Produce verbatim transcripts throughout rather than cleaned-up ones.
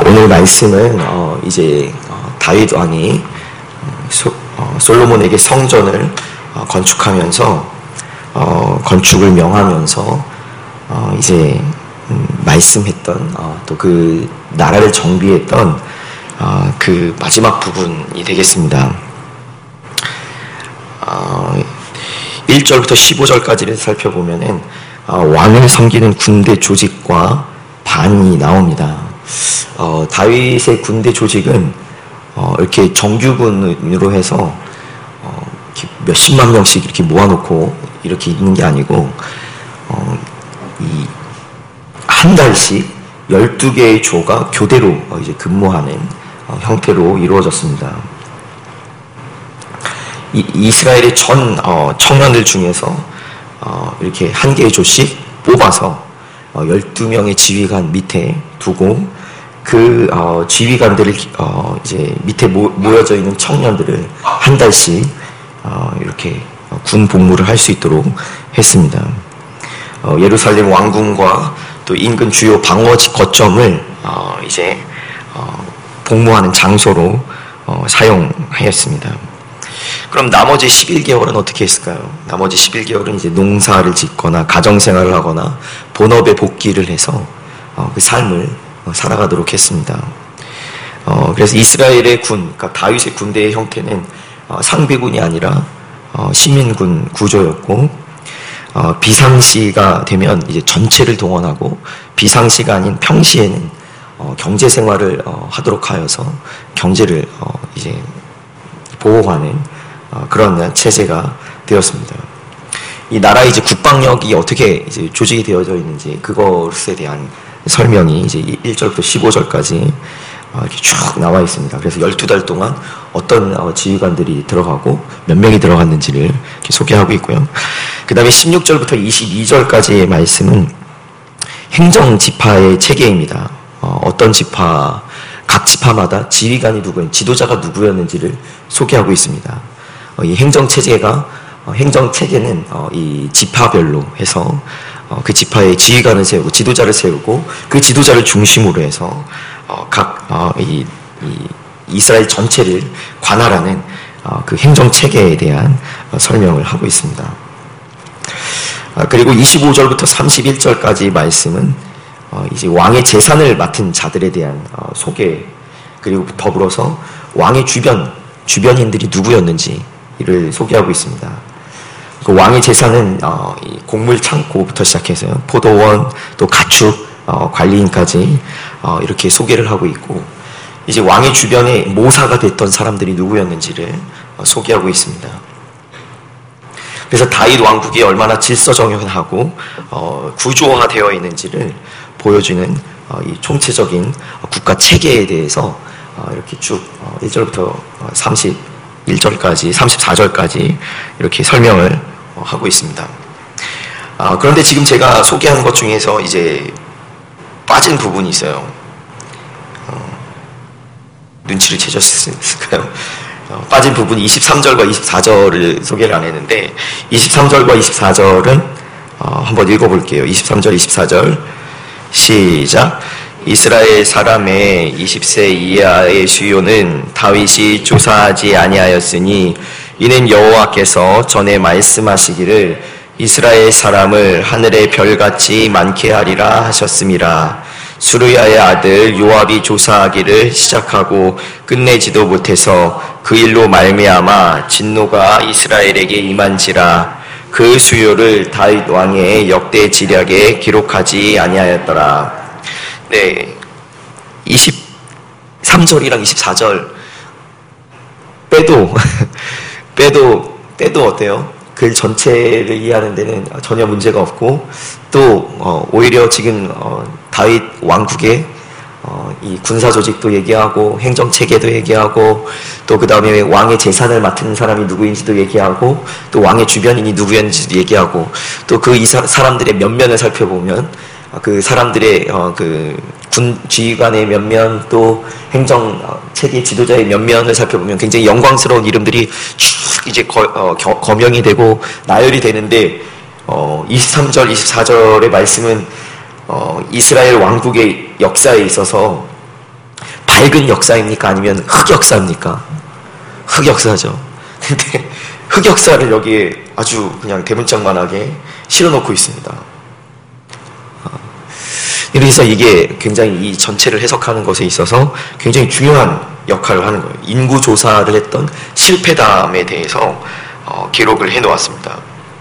오늘 말씀은 어, 이제 어, 다윗 왕이 소, 어, 솔로몬에게 성전을 어, 건축하면서 어, 건축을 명하면서 어, 이제 음, 말씀했던 어, 또 그 나라를 정비했던 어, 그 마지막 부분이 되겠습니다. 어, 일 절부터 십오 절까지를 살펴보면은 어, 왕을 섬기는 군대 조직과 반이 나옵니다. 어, 다윗의 군대 조직은 어, 이렇게 정규군으로 해서 어, 이렇게 몇십만 명씩 이렇게 모아놓고 이렇게 있는 게 아니고 어, 이 한 달씩 열두 개의 조가 교대로 어, 이제 근무하는 어, 형태로 이루어졌습니다. 이, 이스라엘의 전 어, 청년들 중에서 어, 이렇게 한 개의 조씩 뽑아서 어, 열두 명의 지휘관 밑에 두고 그 어, 지휘관들을 어, 이제 밑에 모, 모여져 있는 청년들을 한 달씩 어, 이렇게 어, 군 복무를 할 수 있도록 했습니다. 어, 예루살렘 왕궁과 또 인근 주요 방어지 거점을 어, 이제 어, 복무하는 장소로 어, 사용하였습니다. 그럼 나머지 십일 개월은 어떻게 했을까요? 나머지 십일 개월은 이제 농사를 짓거나 가정생활을 하거나 본업에 복귀를 해서 어, 그 삶을 어, 살아가도록 했습니다. 어, 그래서 이스라엘의 군, 그러니까 다윗의 군대의 형태는 어, 상비군이 아니라 어, 시민군 구조였고 어, 비상시가 되면 이제 전체를 동원하고 비상시가 아닌 평시에는 어, 경제생활을 어, 하도록 하여서 경제를 어, 이제 보호하는 어, 그런 체제가 되었습니다. 이 나라의 이제 국방력이 어떻게 이제 조직이 되어져 있는지 그것에 대한 설명이 이제 일 절부터 십오 절까지 어, 이렇게 쭉 나와 있습니다. 그래서 열두 달 동안 어떤 어, 지휘관들이 들어가고 몇 명이 들어갔는지를 이렇게 소개하고 있고요. 그 다음에 십육 절부터 이십이 절까지의 말씀은 행정 지파의 체계입니다. 어, 어떤 지파, 각 지파마다 지휘관이 누구였는지, 지도자가 누구였는지를 소개하고 있습니다. 어, 이 행정 체제가 어, 행정 체계는 어, 이 지파별로 해서 어, 그 지파의 지휘관을 세우고 지도자를 세우고 그 지도자를 중심으로 해서 어, 각 어, 이, 이 이스라엘 전체를 관할하는 어, 그 행정 체계에 대한 어, 설명을 하고 있습니다. 어, 그리고 이십오 절부터 삼십일 절까지 말씀은 어, 이제 왕의 재산을 맡은 자들에 대한 어, 소개 그리고 더불어서 왕의 주변 주변인들이 누구였는지를 소개하고 있습니다. 그 왕의 재산은 어, 이 곡물 창고부터 시작해서 포도원 또 가축 어, 관리인까지 어, 이렇게 소개를 하고 있고 이제 왕의 주변에 모사가 됐던 사람들이 누구였는지를 어, 소개하고 있습니다. 그래서 다윗 왕국이 얼마나 질서정연하고 어, 구조화되어 있는지를 보여주는 어, 이 총체적인 국가 체계에 대해서 어, 이렇게 쭉 어, 일 절부터 삼십일 절까지 삼십사 절까지 이렇게 설명을 어, 하고 있습니다. 어, 그런데 지금 제가 소개한 것 중에서 이제 빠진 부분이 있어요. 어, 눈치를 채셨을까요? 어, 빠진 부분이 이십삼 절과 이십사 절을 소개를 안 했는데 이십삼 절과 이십사 절은 어, 한번 읽어볼게요. 이십삼 절, 이십사 절 시작. 이스라엘 사람의 이십 세 이하의 수요는 다윗이 조사하지 아니하였으니 이는 여호와께서 전에 말씀하시기를 이스라엘 사람을 하늘의 별같이 많게 하리라 하셨음이라. 수르야의 아들 요압이 조사하기를 시작하고 끝내지도 못해서 그 일로 말미암아 진노가 이스라엘에게 임한지라. 그 수요를 다윗 왕의 역대 지략에 기록하지 아니하였더라. 네, 이십삼 절이랑 이십사 절 빼도 빼도 빼도 어때요? 글 전체를 이해하는 데는 전혀 문제가 없고 또 어, 오히려 지금 어, 다윗 왕국의 어, 이 군사 조직도 얘기하고 행정 체계도 얘기하고 또 그 다음에 왕의 재산을 맡은 사람이 누구인지도 얘기하고 또 왕의 주변인이 누구였는지도 얘기하고 또 그 이 사람들의 면면을 살펴보면 그 사람들의 어, 그 군 지휘관의 면면 또 행정 체계 지도자의 면면을 살펴보면 굉장히 영광스러운 이름들이 쭉 이제 거, 어, 겨, 거명이 되고 나열이 되는데 어, 이십삼 절, 이십사 절의 말씀은 어, 이스라엘 왕국의 역사에 있어서 밝은 역사입니까? 아니면 흑역사입니까? 흑역사죠. 근데 흑역사를 여기에 아주 그냥 대문짝만하게 실어놓고 있습니다. 그래서 이게 굉장히 이 전체를 해석하는 것에 있어서 굉장히 중요한 역할을 하는 거예요. 인구조사를 했던 실패담에 대해서 어, 기록을 해놓았습니다.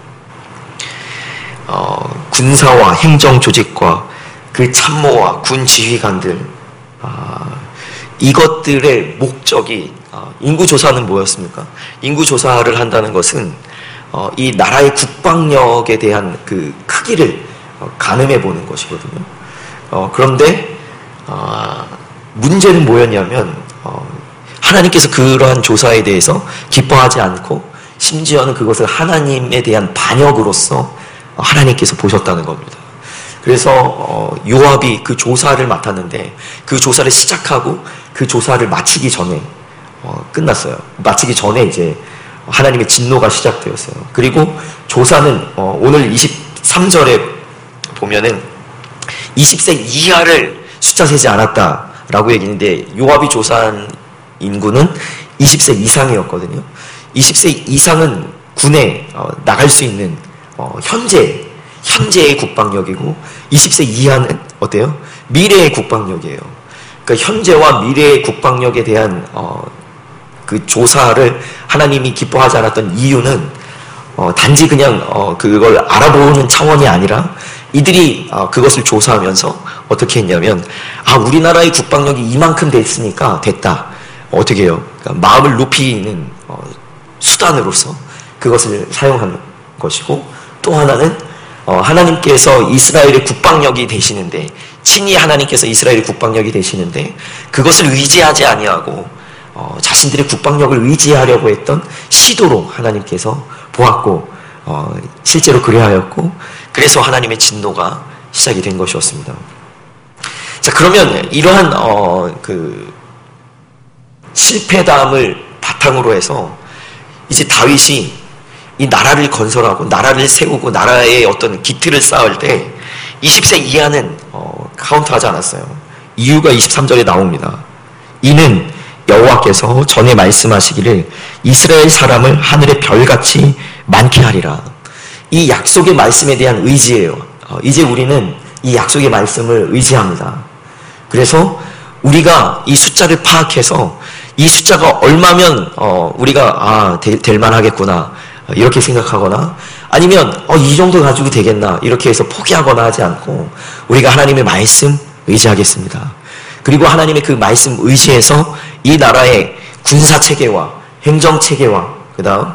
어, 군사와 행정조직과 그 참모와 군 지휘관들, 아, 이것들의 목적이, 어, 인구조사는 뭐였습니까? 인구조사를 한다는 것은 어, 이 나라의 국방력에 대한 그 크기를 어, 가늠해 보는 것이거든요. 어, 그런데 어, 문제는 뭐였냐면 어, 하나님께서 그러한 조사에 대해서 기뻐하지 않고 심지어는 그것을 하나님에 대한 반역으로서 하나님께서 보셨다는 겁니다. 그래서 어, 요압이 그 조사를 맡았는데 그 조사를 시작하고 그 조사를 마치기 전에 어, 끝났어요. 마치기 전에 이제 하나님의 진노가 시작되었어요. 그리고 조사는 어, 오늘 이십삼 절에 보면은 이십 세 이하를 숫자 세지 않았다라고 얘기했는데 요압이 조사한 인구는 이십 세 이상이었거든요. 이십 세 이상은 군에 어, 나갈 수 있는 어, 현재 현재의 국방력이고 이십 세 이하는 어때요? 미래의 국방력이에요. 그러니까 현재와 미래의 국방력에 대한 어, 그 조사를 하나님이 기뻐하지 않았던 이유는 어, 단지 그냥 어, 그걸 알아보는 차원이 아니라 이들이 어, 그것을 조사하면서 어떻게 했냐면 아 우리나라의 국방력이 이만큼 됐으니까 됐다. 어떻게 해요? 그러니까 마음을 높이는 어, 수단으로서 그것을 사용하는 것이고 또 하나는 어, 하나님께서 이스라엘의 국방력이 되시는데 친히 하나님께서 이스라엘의 국방력이 되시는데 그것을 의지하지 아니하고 어, 자신들의 국방력을 의지하려고 했던 시도로 하나님께서 보았고 어, 실제로 그래하였고 그래서 하나님의 진노가 시작이 된 것이었습니다. 자 그러면 이러한 어, 그 실패담을 바탕으로 해서 이제 다윗이 이 나라를 건설하고 나라를 세우고 나라의 어떤 기틀을 쌓을 때 이십 세 이하는 어, 카운트하지 않았어요. 이유가 이십삼 절에 나옵니다. 이는 여호와께서 전에 말씀하시기를 이스라엘 사람을 하늘의 별같이 많게 하리라. 이 약속의 말씀에 대한 의지예요. 어, 이제 우리는 이 약속의 말씀을 의지합니다. 그래서 우리가 이 숫자를 파악해서 이 숫자가 얼마면 어, 우리가 아, 되, 될 만하겠구나 이렇게 생각하거나 아니면 어, 이 정도 가지고 되겠나 이렇게 해서 포기하거나 하지 않고 우리가 하나님의 말씀 의지하겠습니다. 그리고 하나님의 그 말씀 의지해서 이 나라의 군사체계와 행정체계와 그 다음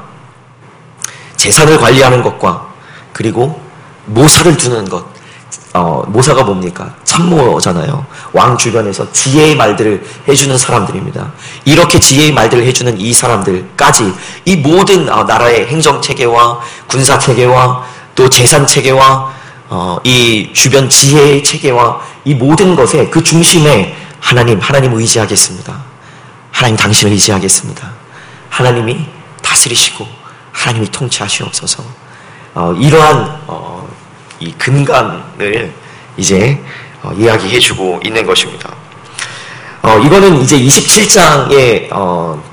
재산을 관리하는 것과 그리고 모사를 두는 것 어, 모사가 뭡니까? 참모잖아요. 왕 주변에서 지혜의 말들을 해주는 사람들입니다. 이렇게 지혜의 말들을 해주는 이 사람들까지 이 모든 어, 나라의 행정체계와 군사체계와 또 재산체계와 어, 이 주변 지혜의 체계와 이 모든 것에 그 중심에 하나님, 하나님 의지하겠습니다. 하나님 당신을 의지하겠습니다. 하나님이 다스리시고 하나님이 통치하시옵소서. 어, 이러한 어, 이 근간을 이제 어, 이야기해주고 있는 것입니다. 어, 이거는 이제 이십칠 장의 어,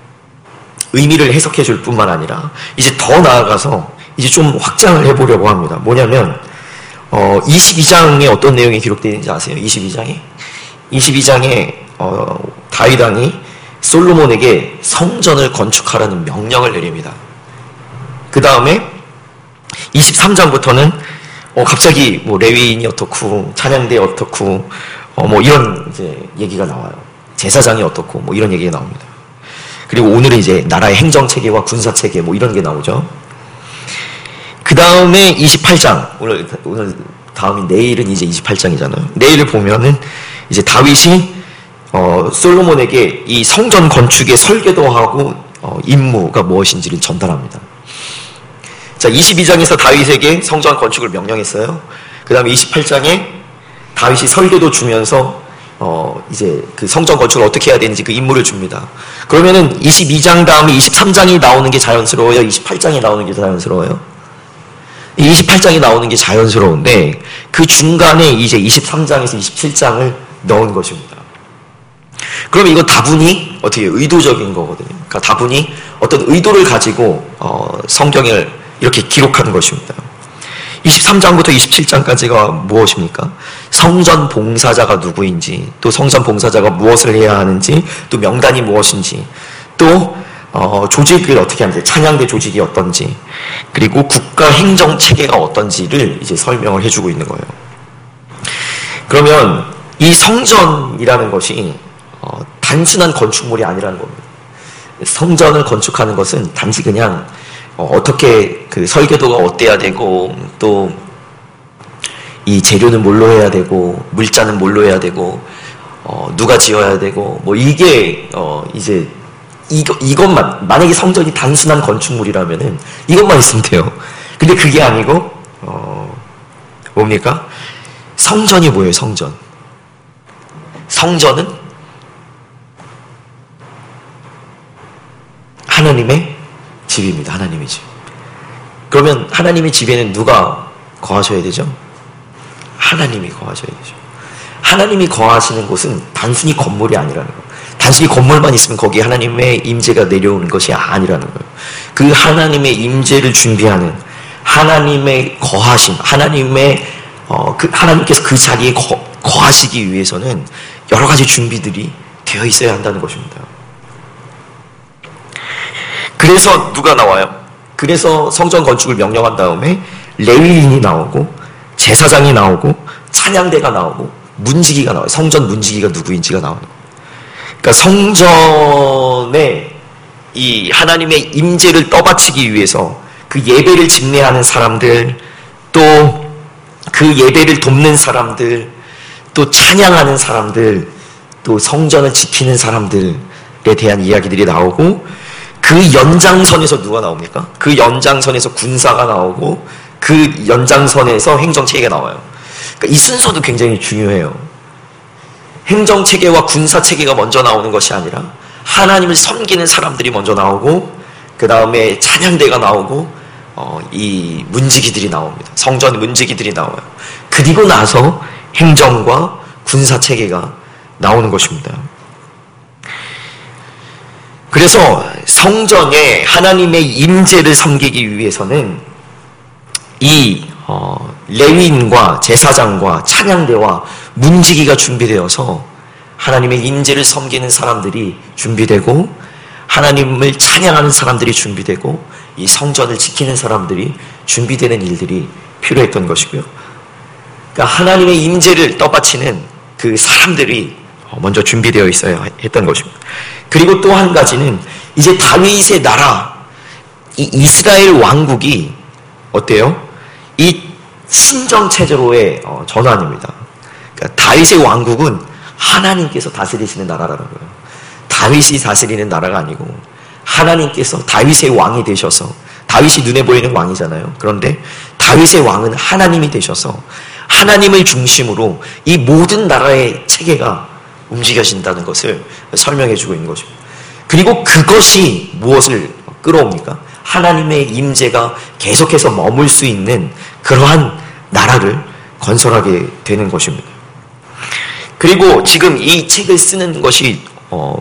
의미를 해석해줄 뿐만 아니라 이제 더 나아가서 이제 좀 확장을 해보려고 합니다. 뭐냐면 어, 이십이 장에 어떤 내용이 기록되어 있는지 아세요? 이십이 장에 이십이 장에 어, 다윗 왕이 솔로몬에게 성전을 건축하라는 명령을 내립니다. 그 다음에 이십삼 장부터는 어, 갑자기 뭐 레위인이 어떻고 찬양대 어떻고 어, 뭐 이런 이제 얘기가 나와요. 제사장이 어떻고 뭐 이런 얘기가 나옵니다. 그리고 오늘은 이제 나라의 행정 체계와 군사 체계 뭐 이런 게 나오죠. 그 다음에 이십팔 장 오늘 오늘 다음이 내일은 이제 이십팔 장이잖아요. 내일을 보면은 이제 다윗이 어, 솔로몬에게 이 성전 건축의 설계도 하고 어, 임무가 무엇인지를 전달합니다. 자, 이십이 장에서 다윗에게 성전 건축을 명령했어요. 그 다음에 이십팔 장에 다윗이 설계도 주면서 어, 이제 그 성전 건축을 어떻게 해야 되는지 그 임무를 줍니다. 그러면은 이십이 장 다음에 이십삼 장이 나오는 게 자연스러워요? 이십팔 장이 나오는 게 자연스러워요? 이십팔 장이 나오는 게 자연스러운데 그 중간에 이제 이십삼 장에서 이십칠 장을 넣은 것입니다. 그러면 이건 다분히 어떻게 의도적인 거거든요. 그러니까 다분히 어떤 의도를 가지고 어, 성경을 이렇게 기록하는 것입니다. 이십삼 장부터 이십칠 장까지가 무엇입니까? 성전 봉사자가 누구인지, 또 성전 봉사자가 무엇을 해야 하는지, 또 명단이 무엇인지, 또 어, 조직을 어떻게 하는지, 찬양대 조직이 어떤지, 그리고 국가 행정 체계가 어떤지를 이제 설명을 해주고 있는 거예요. 그러면 이 성전이라는 것이 어, 단순한 건축물이 아니라는 겁니다. 성전을 건축하는 것은 단지 그냥 어, 어떻게 그 설계도가 어때야 되고, 또 이 재료는 뭘로 해야 되고, 물자는 뭘로 해야 되고, 어, 누가 지어야 되고, 뭐 이게 어, 이제 이거, 이것만, 만약에 성전이 단순한 건축물이라면은 이것만 있으면 돼요. 근데 그게 아니고 어, 뭡니까? 성전이 뭐예요? 성전. 성전은 하나님의 집입니다. 하나님의 집. 그러면 하나님의 집에는 누가 거하셔야 되죠? 하나님이 거하셔야 되죠. 하나님이 거하시는 곳은 단순히 건물이 아니라는 거예요. 단순히 건물만 있으면 거기에 하나님의 임재가 내려오는 것이 아니라는 거예요. 그 하나님의 임재를 준비하는, 하나님의 거하심, 하나님의 어, 그 하나님께서 그 자리에 거, 거하시기 위해서는 여러 가지 준비들이 되어 있어야 한다는 것입니다. 그래서 누가 나와요? 그래서 성전 건축을 명령한 다음에 레위인이 나오고, 제사장이 나오고, 찬양대가 나오고, 문지기가 나와요. 성전 문지기가 누구인지가 나와요. 그러니까 성전에 이 하나님의 임재를 떠받치기 위해서 그 예배를 집례하는 사람들, 또 그 예배를 돕는 사람들, 또 찬양하는 사람들, 또 성전을 지키는 사람들에 대한 이야기들이 나오고, 그 연장선에서 누가 나옵니까? 그 연장선에서 군사가 나오고, 그 연장선에서 행정체계가 나와요. 그러니까 이 순서도 굉장히 중요해요. 행정체계와 군사체계가 먼저 나오는 것이 아니라 하나님을 섬기는 사람들이 먼저 나오고, 그 다음에 찬양대가 나오고, 어, 이 문지기들이 나옵니다. 성전 문지기들이 나와요. 그리고 나서 행정과 군사체계가 나오는 것입니다. 그래서 성전에 하나님의 임재를 섬기기 위해서는 이 어, 레위인과 제사장과 찬양대와 문지기가 준비되어서 하나님의 임재를 섬기는 사람들이 준비되고, 하나님을 찬양하는 사람들이 준비되고, 이 성전을 지키는 사람들이 준비되는 일들이 필요했던 것이고요. 그러니까 하나님의 임재를 떠받치는 그 사람들이 먼저 준비되어 있어야 했던 것입니다. 그리고 또 한 가지는 이제 다윗의 나라, 이 이스라엘 왕국이 어때요? 이 신정체제로의 전환입니다. 그러니까 다윗의 왕국은 하나님께서 다스리시는 나라라는 거예요. 다윗이 다스리는 나라가 아니고 하나님께서 다윗의 왕이 되셔서, 다윗이 눈에 보이는 왕이잖아요. 그런데 다윗의 왕은 하나님이 되셔서 하나님을 중심으로 이 모든 나라의 체계가 움직여진다는 것을 설명해 주고 있는 것입니다. 그리고 그것이 무엇을 끌어옵니까? 하나님의 임재가 계속해서 머물 수 있는 그러한 나라를 건설하게 되는 것입니다. 그리고 지금 이 책을 쓰는 것이 어,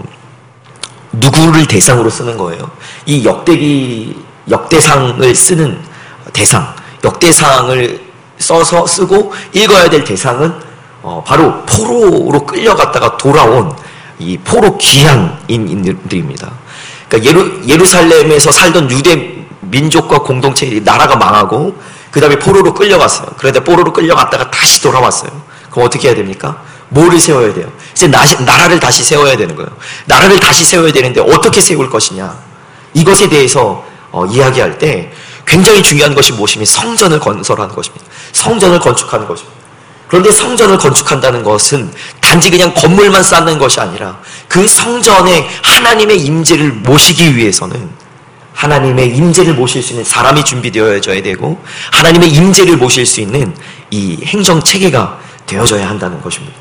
누구를 대상으로 쓰는 거예요? 이 역대기, 역대상을 쓰는 대상, 역대상을 써서 쓰고 읽어야 될 대상은 어, 바로 포로로 끌려갔다가 돌아온 이 포로 귀환인들입니다. 그러니까 예루, 예루살렘에서 살던 유대 민족과 공동체, 나라가 망하고 그 다음에 포로로 끌려갔어요. 그런데 포로로 끌려갔다가 다시 돌아왔어요. 그럼 어떻게 해야 됩니까? 뭐를 세워야 돼요? 이제 나, 나라를 다시 세워야 되는 거예요. 나라를 다시 세워야 되는데 어떻게 세울 것이냐? 이것에 대해서 어, 이야기할 때 굉장히 중요한 것이 무엇이면 성전을 건설하는 것입니다. 성전을 건축하는 것입니다. 그런데 성전을 건축한다는 것은 단지 그냥 건물만 쌓는 것이 아니라 그 성전에 하나님의 임재를 모시기 위해서는 하나님의 임재를 모실 수 있는 사람이 준비되어져야 되고, 하나님의 임재를 모실 수 있는 이 행정체계가 되어져야 한다는 것입니다.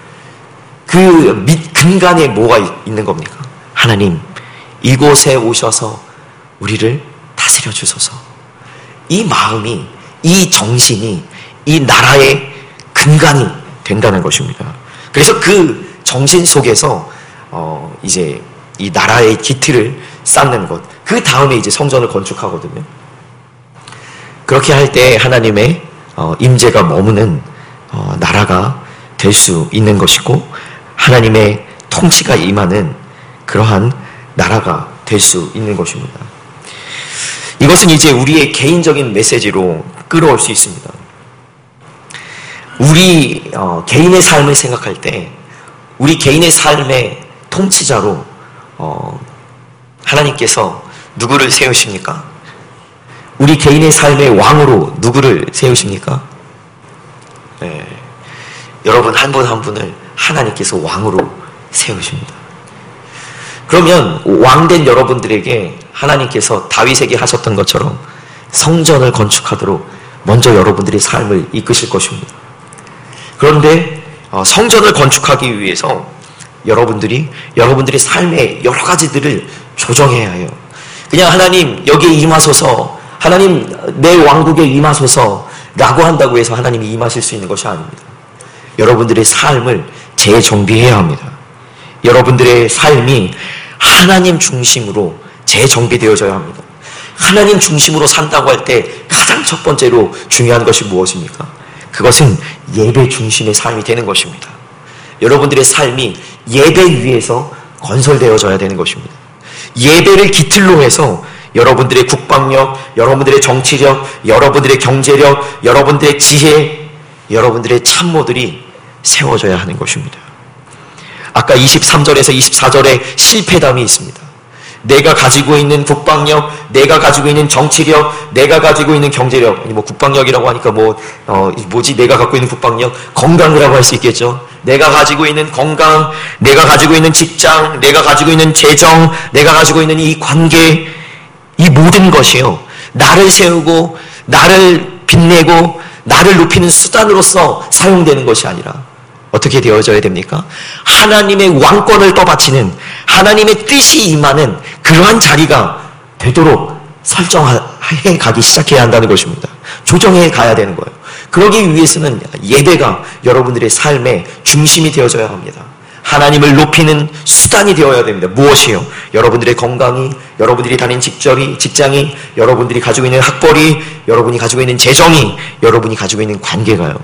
그 밑 근간에 뭐가 있는 겁니까? 하나님, 이곳에 오셔서 우리를 다스려 주소서. 이 마음이, 이 정신이 이 나라의 근간이 된다는 것입니다. 그래서 그 정신 속에서 어, 이제 이 나라의 기틀을 쌓는 것, 그 다음에 이제 성전을 건축하거든요. 그렇게 할 때 하나님의 어, 임재가 머무는 어, 나라가 될 수 있는 것이고, 하나님의 통치가 임하는 그러한 나라가 될 수 있는 것입니다. 이것은 이제 우리의 개인적인 메시지로 끌어올 수 있습니다. 우리 어, 개인의 삶을 생각할 때, 우리 개인의 삶의 통치자로 어, 하나님께서 누구를 세우십니까? 우리 개인의 삶의 왕으로 누구를 세우십니까? 네. 여러분 한 분 한 분을 하나님께서 왕으로 세우십니다. 그러면 왕된 여러분들에게 하나님께서 다윗에게 하셨던 것처럼 성전을 건축하도록 먼저 여러분들의 삶을 이끄실 것입니다. 그런데 성전을 건축하기 위해서 여러분들이 여러분들의 삶의 여러 가지들을 조정해야 해요. 그냥 하나님 여기에 임하소서, 하나님 내 왕국에 임하소서 라고 한다고 해서 하나님이 임하실 수 있는 것이 아닙니다. 여러분들의 삶을 재정비해야 합니다. 여러분들의 삶이 하나님 중심으로 재정비되어져야 합니다. 하나님 중심으로 산다고 할 때 가장 첫 번째로 중요한 것이 무엇입니까? 그것은 예배 중심의 삶이 되는 것입니다. 여러분들의 삶이 예배 위에서 건설되어져야 되는 것입니다. 예배를 기틀로 해서 여러분들의 국방력, 여러분들의 정치력, 여러분들의 경제력, 여러분들의 지혜, 여러분들의 참모들이 세워져야 하는 것입니다. 아까 이십삼 절에서 이십사 절에 실패담이 있습니다. 내가 가지고 있는 국방력, 내가 가지고 있는 정치력, 내가 가지고 있는 경제력, 뭐 국방력이라고 하니까 뭐, 어, 뭐지, 내가 갖고 있는 국방력, 건강이라고 할 수 있겠죠. 내가 가지고 있는 건강, 내가 가지고 있는 직장, 내가 가지고 있는 재정, 내가 가지고 있는 이 관계, 이 모든 것이요, 나를 세우고, 나를 빛내고, 나를 높이는 수단으로서 사용되는 것이 아니라 어떻게 되어져야 됩니까? 하나님의 왕권을 떠받치는, 하나님의 뜻이 임하는 그러한 자리가 되도록 설정해 가기 시작해야 한다는 것입니다. 조정해 가야 되는 거예요. 그러기 위해서는 예배가 여러분들의 삶의 중심이 되어져야 합니다. 하나님을 높이는 수단이 되어야 됩니다. 무엇이요? 여러분들의 건강이, 여러분들이 다닌 직절이, 직장이, 여러분들이 가지고 있는 학벌이, 여러분이 가지고 있는 재정이, 여러분이 가지고 있는 관계가요,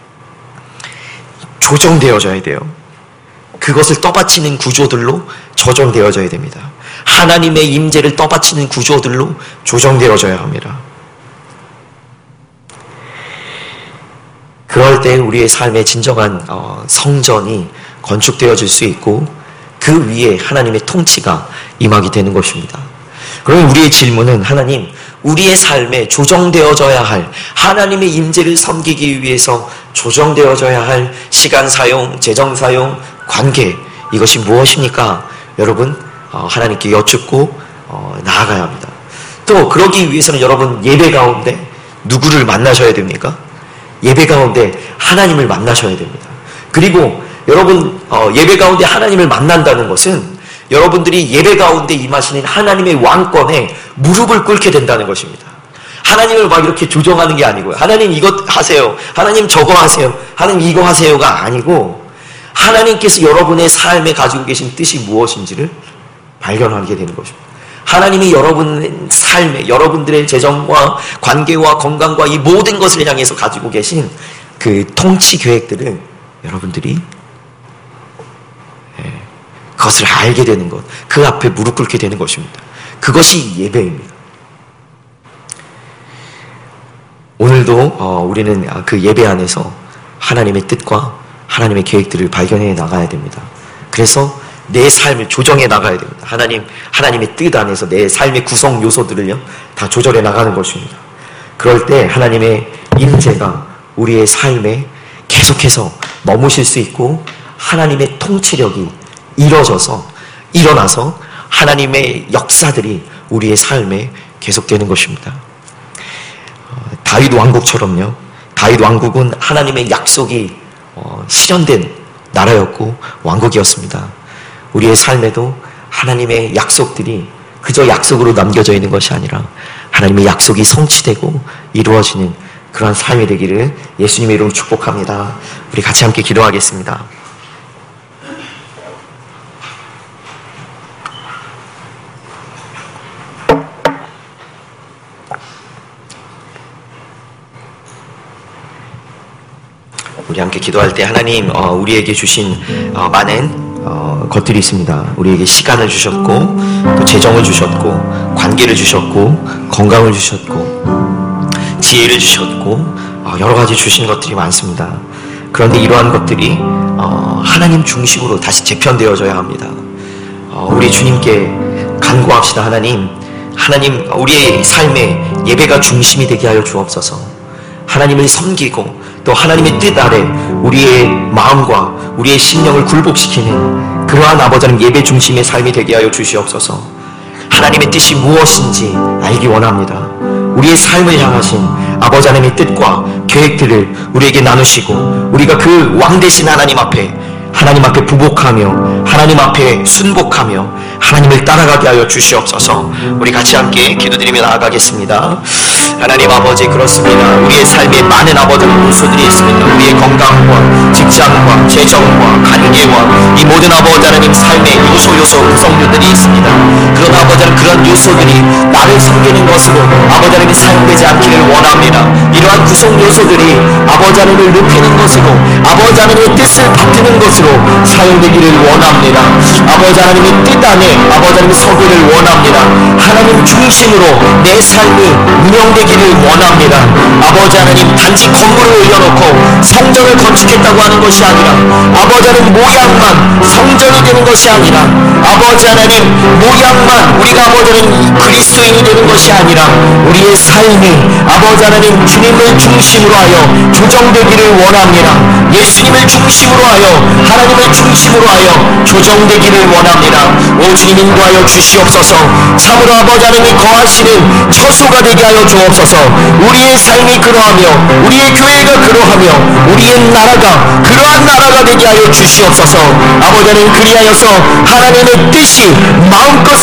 조정되어져야 돼요. 그것을 떠받치는 구조들로 조정되어져야 됩니다. 하나님의 임재를 떠받치는 구조들로 조정되어져야 합니다. 그럴 때 우리의 삶의 진정한 어, 성전이 건축되어질 수 있고, 그 위에 하나님의 통치가 임하게 되는 것입니다. 그러면 우리의 질문은, 하나님, 우리의 삶에 조정되어져야 할, 하나님의 임재를 섬기기 위해서 조정되어져야 할 시간 사용, 재정 사용, 관계, 이것이 무엇입니까? 여러분, 어, 하나님께 여쭙고 어, 나아가야 합니다. 또 그러기 위해서는 여러분 예배 가운데 누구를 만나셔야 됩니까? 예배 가운데 하나님을 만나셔야 됩니다. 그리고 여러분 어, 예배 가운데 하나님을 만난다는 것은 여러분들이 예배 가운데 임하시는 하나님의 왕권에 무릎을 꿇게 된다는 것입니다. 하나님을 막 이렇게 조정하는 게 아니고요. 하나님 이것 하세요, 하나님 저거 하세요, 하나님 이거 하세요가 아니고, 하나님께서 여러분의 삶에 가지고 계신 뜻이 무엇인지를 발견하게 되는 것입니다. 하나님이 여러분의 삶에, 여러분들의 재정과 관계와 건강과 이 모든 것을 향해서 가지고 계신 그 통치 계획들을 여러분들이 그것을 알게 되는 것, 그 앞에 무릎 꿇게 되는 것입니다. 그것이 예배입니다. 오늘도 어, 우리는 그 예배 안에서 하나님의 뜻과 하나님의 계획들을 발견해 나가야 됩니다. 그래서 내 삶을 조정해 나가야 됩니다. 하나님, 하나님의 뜻 안에서 내 삶의 구성 요소들을요, 다 조절해 나가는 것입니다. 그럴 때 하나님의 임재가 우리의 삶에 계속해서 머무실 수 있고, 하나님의 통치력이 이루어져서, 일어나서 하나님의 역사들이 우리의 삶에 계속되는 것입니다. 다윗 왕국처럼요, 다윗 왕국은 하나님의 약속이 어, 실현된 나라였고 왕국이었습니다. 우리의 삶에도 하나님의 약속들이 그저 약속으로 남겨져 있는 것이 아니라 하나님의 약속이 성취되고 이루어지는 그러한 삶이 되기를 예수님의 이름으로 축복합니다. 우리 같이 함께 기도하겠습니다. 우리 함께 기도할 때 하나님 어, 우리에게 주신 어, 많은 어, 것들이 있습니다. 우리에게 시간을 주셨고 또 재정을 주셨고 관계를 주셨고 건강을 주셨고 지혜를 주셨고 어, 여러 가지 주신 것들이 많습니다. 그런데 이러한 것들이 어, 하나님 중심으로 다시 재편되어져야 합니다. 어, 우리 주님께 간구합시다. 하나님 하나님 우리의 삶에 예배가 중심이 되게 하여 주옵소서. 하나님을 섬기고 또 하나님의 뜻 아래 우리의 마음과 우리의 심령을 굴복시키는 그러한 아버지 하나님 예배 중심의 삶이 되게 하여 주시옵소서. 하나님의 뜻이 무엇인지 알기 원합니다. 우리의 삶을 향하신 아버지 하나님의 뜻과 계획들을 우리에게 나누시고 우리가 그 왕 되신 하나님 앞에 하나님 앞에 부복하며 하나님 앞에 순복하며 하나님을 따라가게 하여 주시옵소서. 우리 같이 함께 기도드리며 나아가겠습니다. 하나님 아버지, 그렇습니다. 우리의 삶에 많은 아버지 요소들이 있습니다. 우리의 건강과 직장과 재정과 관계와 이 모든 아버지 하나님 삶의 요소 요소 구성류들이 있습니다. 그런 아버지 하나님 그런 요소들이 나를 섬기는 것으로 아버지 하나님이 사용되지 않기를 원합니다. 이러한 구성 요소들이 아버지 하나님을 높이는 것으로 아버지 하나님의 뜻을 받드는 것으로 사용되기를 원합니다. 아버지 하나님의 뜻 안에 아버지 하나님의 서기를 원합니다. 하나님 중심으로 내 삶이 운영되기를 원합니다. 아버지 하나님 단지 건물을 올려놓고 성전을 건축했다고 하는 것이 아니라 아버지 하나님 모양만 성전이 되는 것이 아니라 아버지 하나님 모양만 우리가 아버지 하나님 그리스도인이 되는 것이 아니라 우리의 삶이 아버지 하나님 주님을 중심으로 하여 조정되기를 원합니다. 예수님을 중심으로 하여 하나님을 중심으로 하여 조정되기를 원합니다. 오 주님 인도하여 주시옵소서. 참으로 아버지 하나님이 거하시는 처소가 되게 하여 주옵소서. 우리의 삶이 그러하며 우리의 교회가 그러하며 우리의 나라가 그러한 나라가 되게 하여 주시옵소서. 아버지 하나님 그리하여서 하나님의 뜻이 마음껏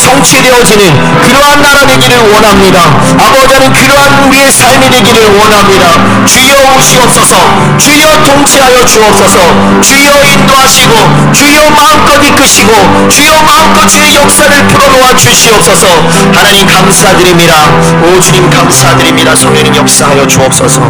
성취되어지는 그러한 나라 되기를 원합니다. 아버지 하나님 그러한 우리의 삶이 되기를 원합니다. 주여 오시옵소서. 주여 통치하여 주옵소서. 주여 인도하시고 주여 마음껏 이끄시고 주여 마음껏 주의 역사를 풀어놓아 주시옵소서. 하나님 감사드립니다. 오 주님 감사드립니다. 성령님 역사하여 주옵소서.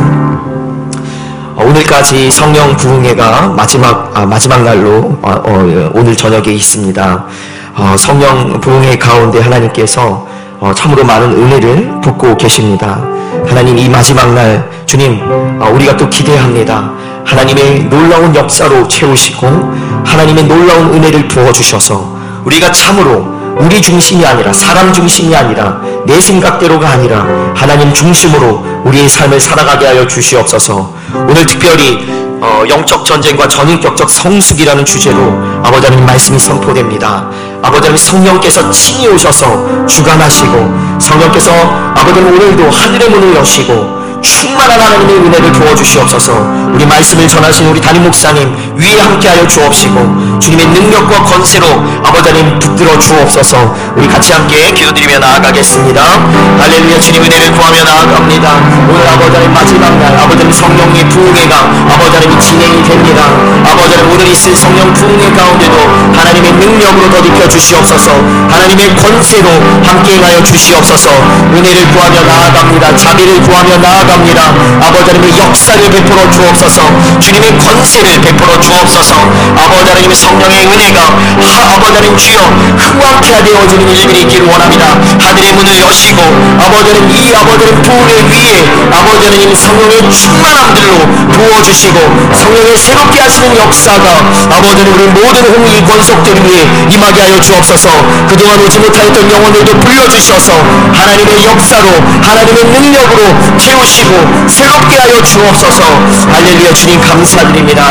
오늘까지 성령 부흥회가 마지막 아, 마지막 날로 어, 어, 오늘 저녁에 있습니다. 어, 성령 부흥회 가운데 하나님께서 어, 참으로 많은 은혜를 붓고 계십니다. 하나님 이 마지막 날 주님 어, 우리가 또 기대합니다. 하나님의 놀라운 역사로 채우시고 하나님의 놀라운 은혜를 부어주셔서 우리가 참으로 우리 중심이 아니라 사람 중심이 아니라 내 생각대로가 아니라 하나님 중심으로 우리의 삶을 살아가게 하여 주시옵소서. 오늘 특별히 어, 영적 전쟁과 전인격적 성숙이라는 주제로 아버지 하나님 말씀이 선포됩니다. 아버지 하나님 성령께서 친히 오셔서 주관하시고 성령께서 아버지 하나님 오늘도 하늘의 문을 여시고 충만한 하나님의 은혜를 부어주시옵소서. 우리 말씀을 전하신 우리 담임 목사님 위에 함께하여 주옵시고 주님의 능력과 권세로 아버지 하나님 붙들어 주옵소서. 우리 같이 함께 기도드리며 나아가겠습니다. 할렐루야. 주님 은혜를 구하며 나아갑니다. 오늘 아버지 하나님 마지막 날 아버지 하나님 성령의 부흥회가 아버지 하나님 진행이 됩니다. 아버지 하나님 오늘 있을 성령 부흥회 가운데도 하나님의 능력으로 덧입혀 주시옵소서. 하나님의 권세로 함께 행하여 주시옵소서. 은혜를 구하며 나아갑니다. 자비를 구하며 나아갑니다. 아버지 하나님의 역사를 베풀어 주옵소서. 주님의 권세를 베풀어 주옵소서. 아버지 하나님의 성령의 은혜가 하, 아버지 하나님 주여 흥왕케 되어지는 일들이 있기를 원합니다. 하늘의 문을 여시고 아버지 하나님 이 아버지 하나님 부흥회 위에 아버지 하나님 성령의 충만함들로 부어주시고 성령의 새롭게 하시는 역사가 아버지 하나님 우리 모든 홍익 권속들 위에 임하게 하여 주옵소서. 그동안 오지 못하였던 영혼들도 불러주셔서 하나님의 역사로 하나님의 능력으로 채우시고 새롭게 하여 주옵소서. 할렐루야. 주님 감사드립니다.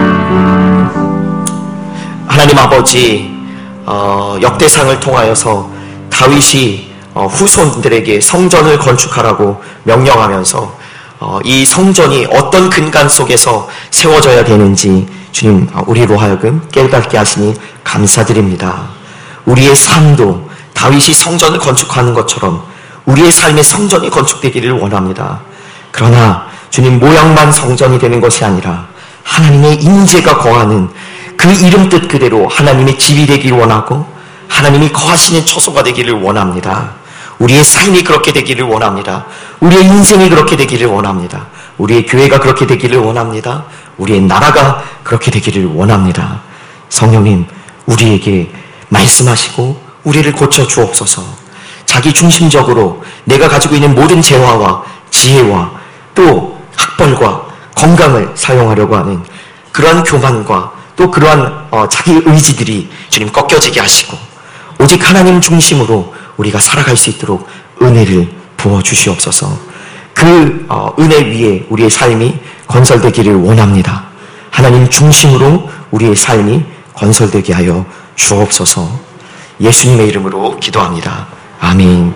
하나님 아버지 어, 역대상을 통하여서 다윗이 어, 후손들에게 성전을 건축하라고 명령하면서 어, 이 성전이 어떤 근간 속에서 세워져야 되는지 주님 우리로 하여금 깨닫게 하시니 감사드립니다. 우리의 삶도 다윗이 성전을 건축하는 것처럼 우리의 삶의 성전이 건축되기를 원합니다. 그러나 주님 모양만 성전이 되는 것이 아니라 하나님의 임재가 거하는 그 이름 뜻 그대로 하나님의 집이 되기를 원하고 하나님이 거하시는 처소가 되기를 원합니다. 우리의 삶이 그렇게 되기를 원합니다. 우리의 인생이 그렇게 되기를 원합니다. 우리의 교회가 그렇게 되기를 원합니다. 우리의 나라가 그렇게 되기를 원합니다. 성령님, 우리에게 말씀하시고 우리를 고쳐 주옵소서. 자기 중심적으로 내가 가지고 있는 모든 재화와 지혜와 또 학벌과 건강을 사용하려고 하는 그러한 교만과 또 그러한 어, 자기 의지들이 주님 꺾여지게 하시고 오직 하나님 중심으로 우리가 살아갈 수 있도록 은혜를 부어주시옵소서. 그 어, 은혜 위에 우리의 삶이 건설되기를 원합니다. 하나님 중심으로 우리의 삶이 건설되게 하여 주옵소서. 예수님의 이름으로 기도합니다. 아멘.